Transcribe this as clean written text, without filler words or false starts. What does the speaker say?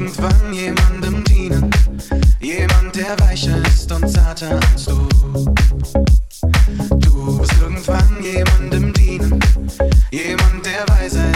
irgendwann jemandem dienen. Jemand, der weicher ist und zarter als du. Du wirst irgendwann jemandem dienen. Jemand, der weiser